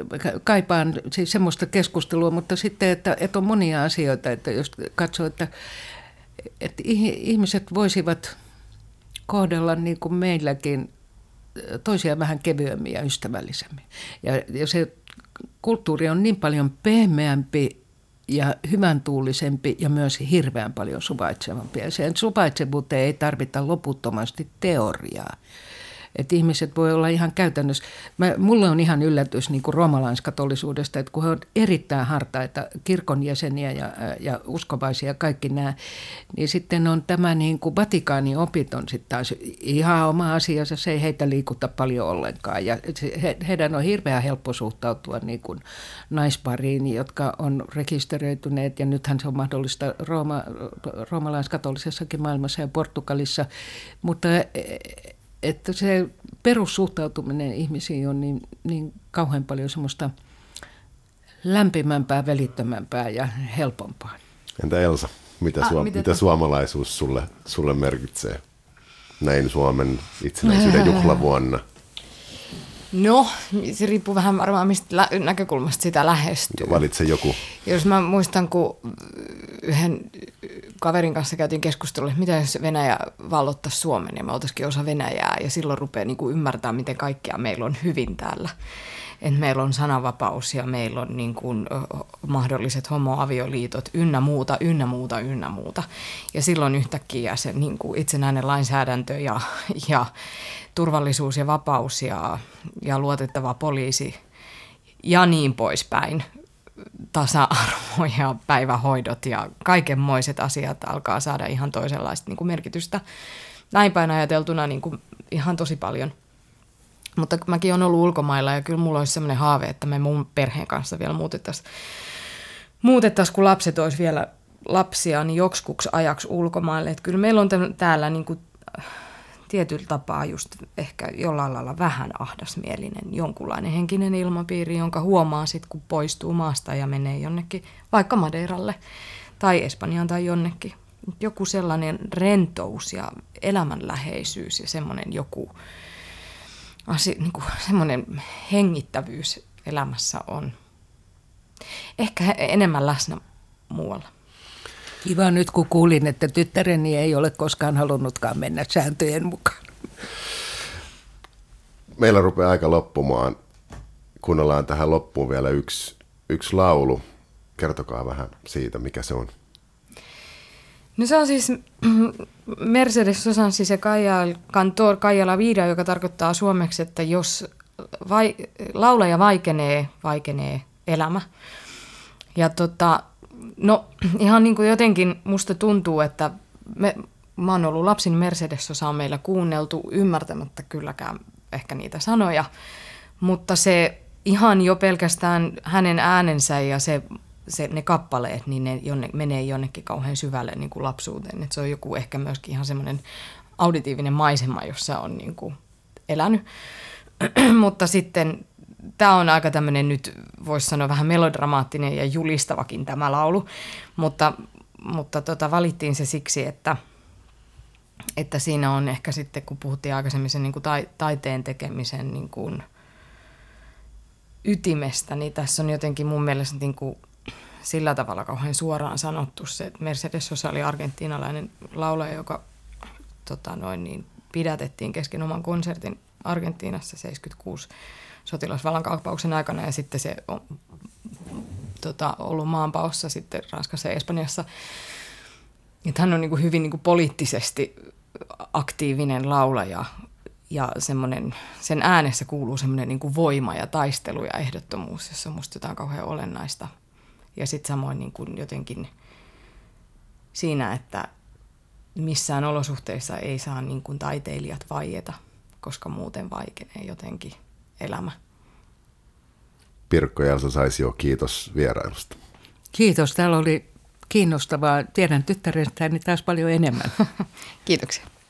kaipaan siis semmoista keskustelua, mutta sitten, että, että on monia asioita, että jos katsoo, että, että ihmiset voisivat kohdella niin kuin meilläkin toisia vähän kevyemmin ja ystävällisemmin. Ja, ja se kulttuuri on niin paljon pehmeämpi ja hyvän tuulisempi ja myös hirveän paljon suvaitsevampi. Ja sen suvaitsevuuteen ei tarvita loputtomasti teoriaa. Että ihmiset voi olla ihan käytännössä. Mä, mulle on ihan yllätys niin kuin roomalaiskatolisuudesta, että kun he on erittäin hartaita kirkon jäseniä ja, ja uskovaisia ja kaikki nämä, niin sitten on tämä niin kuin Vatikaanin opit on sitten taas ihan oma asiansa, se ei heitä liikuta paljon ollenkaan. Ja he, heidän on hirveän helppo suhtautua niin kuin naispariin, jotka on rekisteröityneet, ja nythän se on mahdollista Rooma, roomalaiskatolisessakin maailmassa ja Portugalissa, mutta että se perussuhtautuminen ihmisiin on niin, niin kauhean paljon semmoista lämpimämpää, välittömämpää ja helpompaa. Entä Elsa, mitä, ah, suom- mitä suomalaisuus sulle, sulle merkitsee näin Suomen itsenäisyyden juhlavuonna? No, se riippuu vähän varmaan mistä lä- näkökulmasta sitä lähestyy. Valitse joku. Jos mä muistan, kun yhden kaverin kanssa käytiin keskustelua, että mitä jos Venäjä vallottaisi Suomen ja me oltaisikin osa Venäjää, ja silloin rupeaa niin kuin ymmärtää, miten kaikkea meillä on hyvin täällä. Että meillä on sananvapaus ja meillä on niin kuin mahdolliset homoavioliitot ynnä muuta, ynnä muuta, ynnä muuta. Ja silloin yhtäkkiä se niin kuin itsenäinen lainsäädäntö ja, ja turvallisuus ja vapaus ja, ja luotettava poliisi ja niin poispäin, tasa-arvo ja päivähoidot ja kaikenmoiset asiat alkaa saada ihan toisenlaista niin kuin merkitystä. Näin päin ajateltuna niin kuin ihan tosi paljon. Mutta mäkin olen ollut ulkomailla ja kyllä mulla olisi sellainen haave, että me mun perheen kanssa vielä muutettaisiin, muutettaisiin kun lapset olisi vielä lapsia, niin joksikuksi ajaksi ulkomaille. Että kyllä meillä on täällä niin kuin tietyllä tapaa just ehkä jollain lailla vähän ahdasmielinen, jonkunlainen henkinen ilmapiiri, jonka huomaa sitten, kun poistuu maasta ja menee jonnekin, vaikka Madeiralle tai Espanjaan tai jonnekin. Joku sellainen rentous ja elämänläheisyys ja semmoinen joku asia, niin kuin semmoinen hengittävyys elämässä on ehkä enemmän läsnä muualla. Kiva nyt, kun kuulin, että tyttäreni ei ole koskaan halunnutkaan mennä sääntöjen mukaan. Meillä rupeaa aika loppumaan. Kuunnellaan tähän loppuun vielä yksi, yksi laulu. Kertokaa vähän siitä, mikä se on. No se on siis Mercedes Sosan siis se Cantor Caia la Vida, joka tarkoittaa suomeksi, että jos vai, laulaja vaikenee, vaikenee elämä. Ja tota, no ihan niin kuin jotenkin musta tuntuu, että me, mä oon ollut lapsin Mercedes Sosa on meillä kuunneltu ymmärtämättä kylläkään ehkä niitä sanoja, mutta se ihan jo pelkästään hänen äänensä ja se Se, ne kappaleet, niin ne jonne, menee jonnekin kauhean syvälle niin kuin lapsuuteen. Et se on joku ehkä myöskin ihan semmoinen auditiivinen maisema, jossa on niin kuin elänyt. Mutta sitten tämä on aika tämmöinen nyt, voisi sanoa vähän melodramaattinen ja julistavakin tämä laulu. Mutta, mutta tota, valittiin se siksi, että, että siinä on ehkä sitten, kun puhuttiin aikaisemmin sen niin kuin ta, taiteen tekemisen niin kuin ytimestä, niin tässä on jotenkin mun mielestä niin kuin sillä tavalla kauhean suoraan sanottu se, että Mercedes Sosa oli argentiinalainen laulaja, joka tota, noin niin, pidätettiin kesken oman konsertin Argentiinassa seitsemänkymmentäkuusi sotilasvallankaappauksen aikana ja sitten se on tota, ollut maanpaossa sitten Ranskassa ja Espanjassa. Että hän on niin kuin hyvin niin kuin poliittisesti aktiivinen laulaja ja semmoinen, sen äänessä kuuluu semmoinen niin kuin voima ja taistelu ja ehdottomuus, jossa on musta jotain kauhean olennaista. Ja sitten samoin niin kuin jotenkin siinä, että missään olosuhteissa ei saa niin kuin taiteilijat vaieta, koska muuten vaikenee jotenkin elämä. Pirkko ja Elsa Saisio, kiitos vierailusta. Kiitos, täällä oli kiinnostavaa. Tiedän tyttärestäni taas paljon enemmän. Kiitoksia.